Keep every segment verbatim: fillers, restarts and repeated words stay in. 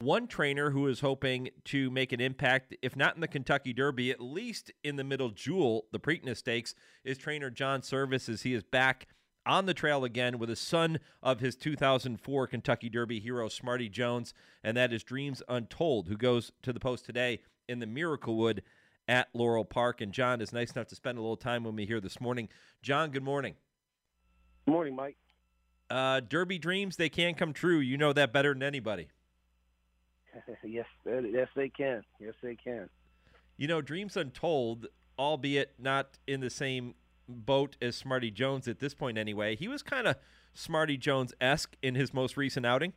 one trainer who is hoping to make an impact, if not in the Kentucky Derby, at least in the Middle Jewel, the Preakness Stakes, is trainer John Servis, as he is back on the trail again with a son of his two thousand four Kentucky Derby hero, Smarty Jones, and that is Dreams Untold, who goes to the post today in the Miracle Wood at Laurel Park. And John is nice enough to spend a little time with me here this morning. John, good morning. Good morning, Mike. Uh, Derby dreams, they can come true. You know that better than anybody. yes, yes, they can. Yes, they can. You know, Dreams Untold, albeit not in the same boat as Smarty Jones at this point anyway, he was kind of Smarty Jones-esque in his most recent outing.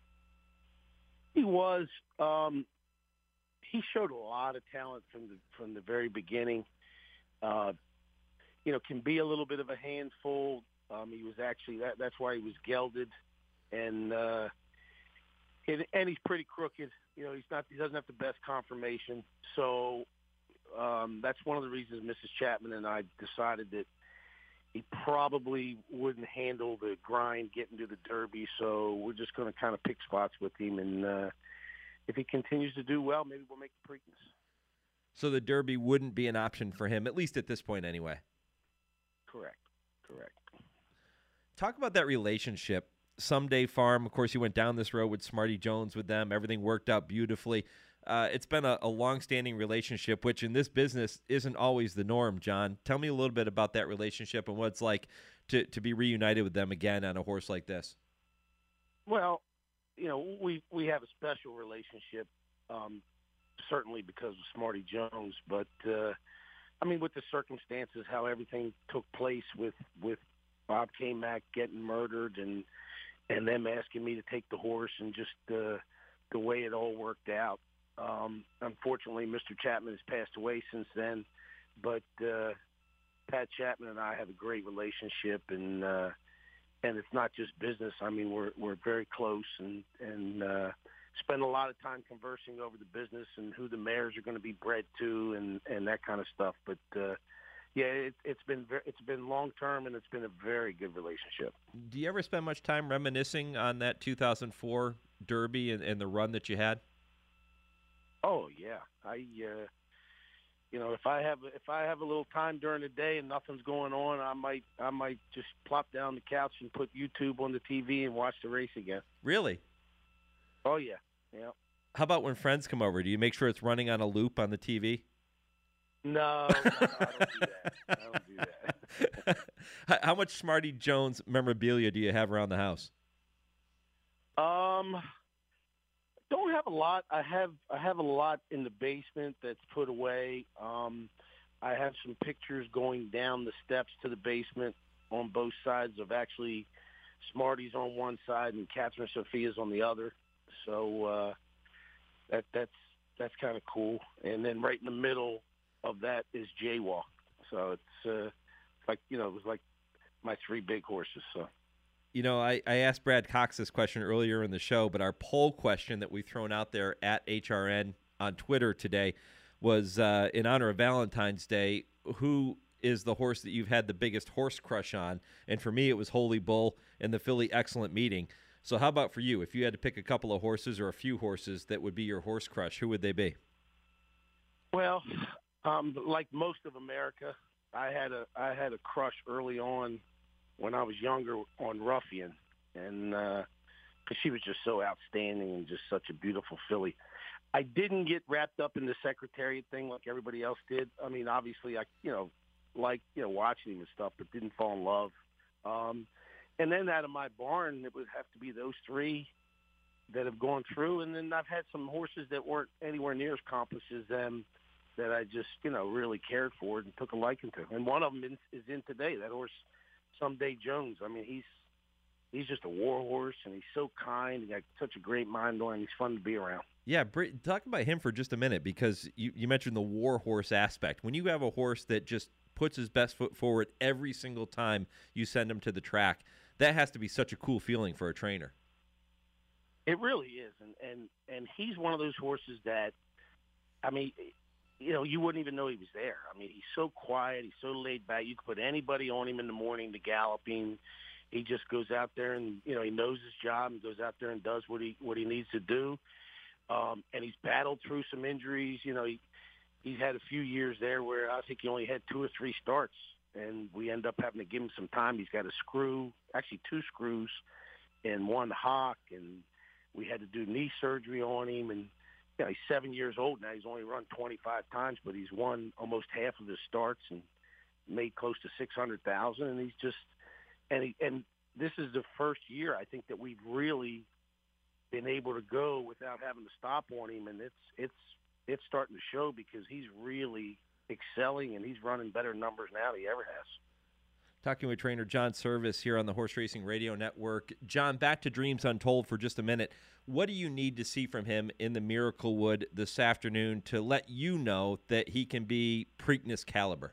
He was. Um, he showed a lot of talent from the from the very beginning. Uh, you know, can be a little bit of a handful. Um, he was actually that. That's why he was gelded, and uh, and, and he's pretty crooked. You know, he's not. He doesn't have the best conformation. So um, that's one of the reasons Missus Chapman and I decided that he probably wouldn't handle the grind getting to the Derby. So we're just going to kind of pick spots with him, and uh, if he continues to do well, maybe we'll make the Preakness. So the Derby wouldn't be an option for him, at least at this point anyway. Correct. Correct. Talk about that relationship. Someday Farm, of course, you went down this road with Smarty Jones with them. Everything worked out beautifully. Uh, it's been a, a long-standing relationship, which in this business isn't always the norm, John. Tell me a little bit about that relationship and what it's like to, to be reunited with them again on a horse like this. Well, you know, we, we have a special relationship, um, certainly because of Smarty Jones. But, uh, I mean, with the circumstances, how everything took place with, with Bob K-Mac getting murdered and and them asking me to take the horse and just uh, the way it all worked out. Um, unfortunately, Mister Chapman has passed away since then, but uh, Pat Chapman and I have a great relationship, and uh, and it's not just business. I mean, we're we're very close, and and uh, spend a lot of time conversing over the business and who the mares are going to be bred to, and, and that kind of stuff. But uh, yeah, it, it's been very, it's been long term, and it's been a very good relationship. Do you ever spend much time reminiscing on that two thousand four Derby and, and the run that you had? Oh yeah, I uh, you know if I have if I have a little time during the day and nothing's going on, I might I might just plop down the couch and put YouTube on the T V and watch the race again. Really? Oh yeah, yeah. How about when friends come over? Do you make sure it's running on a loop on the T V? No, no, I don't do that. I don't do that. How much Smarty Jones memorabilia do you have around the house? Um, don't have a lot. I have I have a lot in the basement that's put away. Um, I have some pictures going down the steps to the basement on both sides of actually Smarty's on one side and Catherine Sophia's on the other. So uh, that that's that's kind of cool. And then right in the middle of that is Jaywalk. So it's uh, like, you know, it was like my three big horses. So, you know, I, I asked Brad Cox this question earlier in the show, but our poll question that we've thrown out there at H R N on Twitter today was uh, in honor of Valentine's Day, who is the horse that you've had the biggest horse crush on? And for me, it was Holy Bull and the Philly Excellent Meeting. So how about for you? If you had to pick a couple of horses or a few horses that would be your horse crush, who would they be? Well, Um, like most of America, I had a I had a crush early on when I was younger on Ruffian, and because she was just so outstanding and just such a beautiful filly. I didn't get wrapped up in the Secretariat thing like everybody else did. I mean, obviously, I you know like you know watching him and stuff, but didn't fall in love. Um, and then out of my barn, it would have to be those three that have gone through, and then I've had some horses that weren't anywhere near as accomplished as them, that I just, you know, really cared for and took a liking to. And one of them is in today, that horse, Someday Jones. I mean, he's he's just a war horse, and he's so kind. He got such a great mind on him. He's fun to be around. Yeah, talk about him for just a minute, because you, you mentioned the war horse aspect. When you have a horse that just puts his best foot forward every single time you send him to the track, that has to be such a cool feeling for a trainer. It really is. And, and, and he's one of those horses that, I mean, you know, you wouldn't even know he was there. I mean, he's so quiet. He's so laid back. You could put anybody on him in the morning to galloping. He just goes out there and, you know, he knows his job and goes out there and does what he what he needs to do. um, and he's battled through some injuries. You know, he, he's had a few years there where I think he only had two or three starts, and we end up having to give him some time. He's got a screw, actually two screws, and one hock, and we had to do knee surgery on him. And you know, he's seven years old now. He's only run twenty-five times, but he's won almost half of his starts and made close to six hundred thousand. And he's just and he, and this is the first year I think that we've really been able to go without having to stop on him, and it's it's it's starting to show because he's really excelling and he's running better numbers now than he ever has. Talking with trainer John Servis here on the Horse Racing Radio Network. John, back to Dreams Untold for just a minute. What do you need to see from him in the Miracle Wood this afternoon to let you know that he can be Preakness caliber?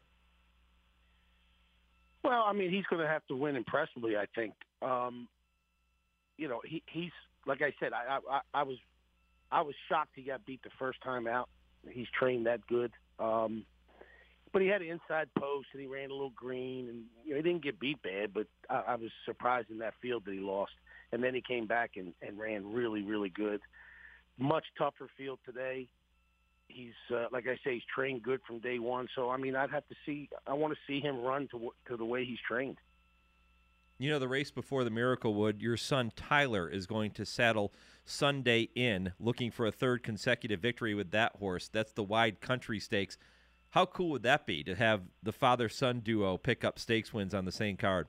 Well, I mean, he's going to have to win impressively, I think. Um, you know, he, he's like I said, I, I, I was I was shocked he got beat the first time out. He's trained that good. Um, but he had an inside post, and he ran a little green, and you know, he didn't get beat bad, but I, I was surprised in that field that he lost. And then he came back and, and ran really, really good. Much tougher field today. He's, uh, like I say, he's trained good from day one. So, I mean, I'd have to see – I want to see him run to to the way he's trained. You know, the race before the Miracle Wood, your son Tyler is going to saddle Sunday Inn, looking for a third consecutive victory with that horse. That's the Wide Country Stakes. How cool would that be to have the father-son duo pick up stakes wins on the same card?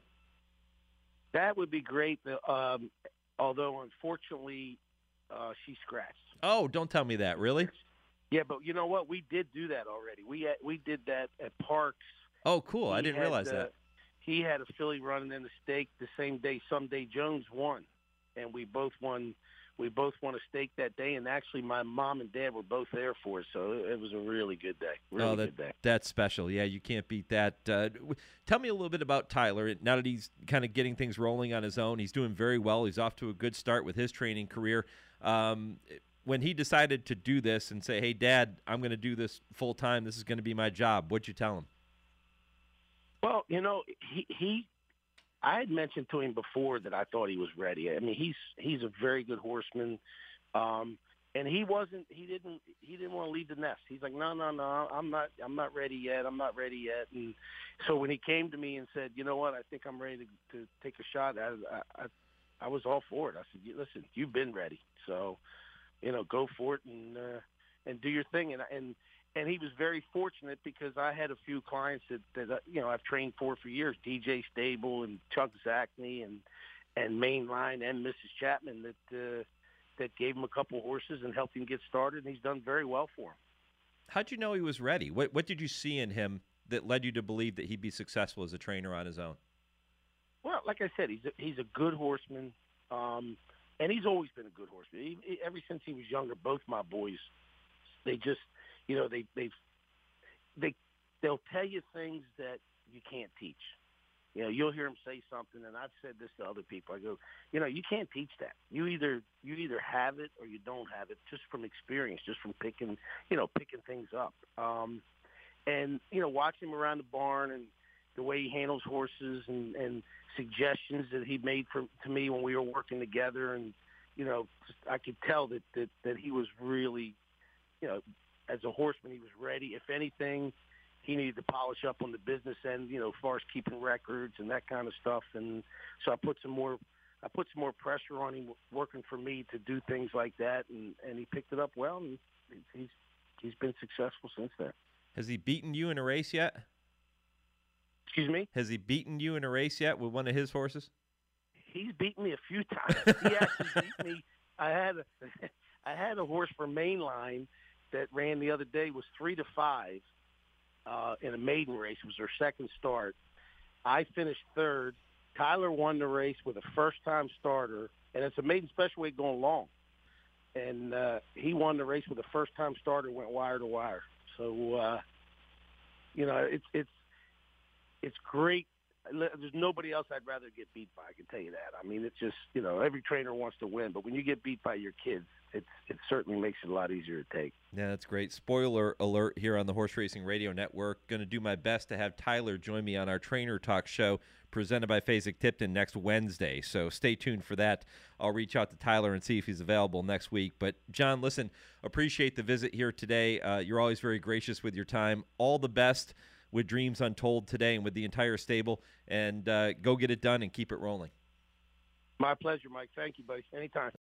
That would be great, um, although, unfortunately, uh, she scratched. Oh, don't tell me that. Really? Yeah, but you know what? We did do that already. We had, we did that at Parks. Oh, cool. He I didn't had, realize uh, that. He had a filly running in the stake the same day Someday Jones won, and we both won. We both won a stake that day, and actually, my mom and dad were both there for it, so it was a really good day. Really oh, that, good day. That's special. Yeah, you can't beat that. Uh, tell me a little bit about Tyler. Now that he's kind of getting things rolling on his own, he's doing very well. He's off to a good start with his training career. Um, when he decided to do this and say, "Hey, Dad, I'm going to do this full time. This is going to be my job," what'd you tell him? Well, you know, he, he I had mentioned to him before that I thought he was ready. I mean, he's he's a very good horseman, um, and he wasn't. He didn't. He didn't want to leave the nest. He's like, no, no, no, I'm not. I'm not ready yet. I'm not ready yet. And so when he came to me and said, you know what, I think I'm ready to, to take a shot, I, I I was all for it. I said, listen, you've been ready, so you know, go for it and uh, and do your thing. And and. And he was very fortunate because I had a few clients that, that uh, you know, I've trained for for years, D J Stable and Chuck Zachney and and Mainline and Missus Chapman that uh, that gave him a couple horses and helped him get started, and he's done very well for him. How'd you know he was ready? What what did you see in him that led you to believe that he'd be successful as a trainer on his own? Well, like I said, he's a, he's a good horseman, um, and he's always been a good horseman. He, he, ever since he was younger, both my boys, they just – You know, they they they they'll tell you things that you can't teach. You know, you'll hear them say something, and I've said this to other people. I go, you know, you can't teach that. You either you either have it or you don't have it, just from experience, just from picking, you know, picking things up. Um, and you know, watching him around the barn and the way he handles horses and, and suggestions that he made for, to me when we were working together, and you know, just, I could tell that, that that he was really, you know. As a horseman, he was ready. If anything, he needed to polish up on the business end, you know, as far as keeping records and that kind of stuff. And so I put some more, I put some more pressure on him working for me to do things like that, and, and he picked it up well, and he's he's been successful since then. Has he beaten you in a race yet? Excuse me? Has he beaten you in a race yet with one of his horses? He's beaten me a few times. He actually beat me. I had a, I had a horse for Mainline that ran the other day, was three to five uh, in a maiden race. It was her second start. I finished third. Tyler won the race with a first-time starter, and it's a maiden special weight going long. And uh, he won the race with a first-time starter, went wire to wire. So, uh, you know, it's it's it's great. There's nobody else I'd rather get beat by, I can tell you that. I mean, it's just, you know, every trainer wants to win, but when you get beat by your kids, it's it certainly makes it a lot easier to take. Yeah, that's great. Spoiler alert here on the Horse Racing Radio Network. Going to do my best to have Tyler join me on our Trainer Talk show presented by Fasig-Tipton next Wednesday. So stay tuned for that. I'll reach out to Tyler and see if he's available next week. But, John, listen, appreciate the visit here today. Uh, you're always very gracious with your time. All the best with Dreams Untold today and with the entire stable. And uh, go get it done and keep it rolling. My pleasure, Mike. Thank you, buddy. Anytime.